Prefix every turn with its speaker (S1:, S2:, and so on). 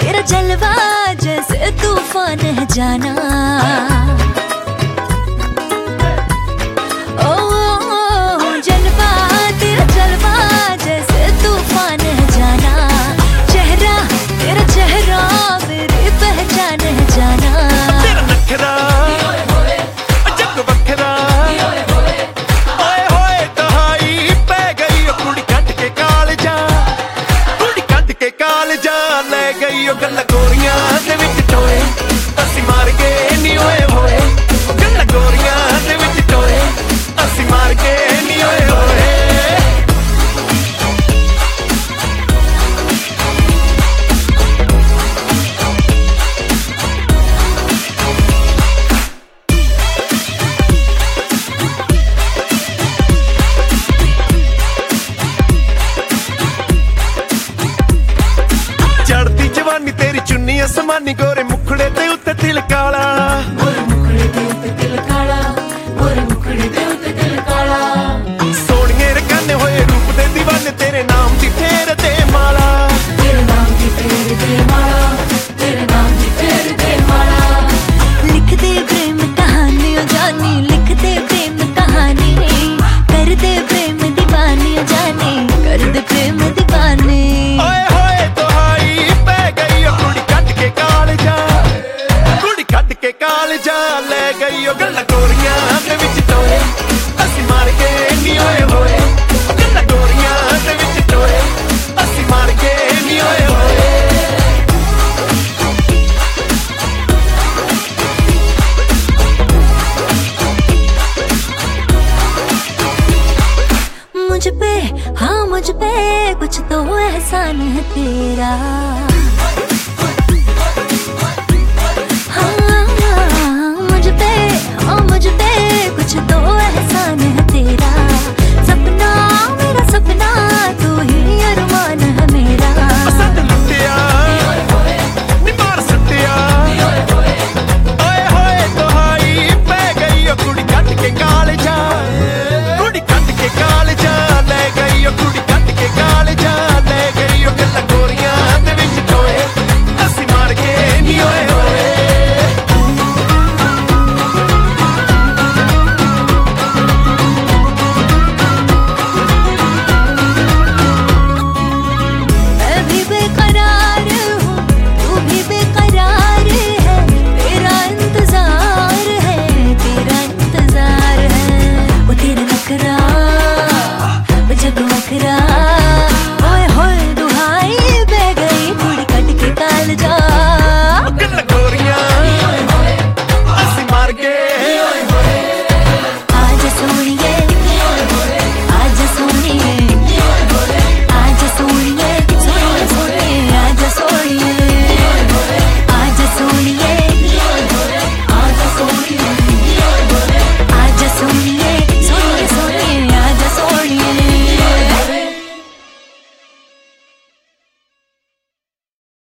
S1: तेरा जलवा जैसे तूफान है जाना। ओ जलवा तेरा जलवा जैसे तूफान है जाना। चेहरा तेरा चेहरा मेरी पहचान है जाना।
S2: तेरा नखरा जग बखरा ओए होए तहाई पै गई कुड़ी कट के कालजा, कुड़ी कट के कालजा ले गई ओ गल्ला गोरियां दे विच टोए असी मार के नी होए होए। गल्ला गोरियां दे विच टोए असी मार के नी होए होए। चढ़ती जवानी तेरी चुन्नी आसमानी गोरे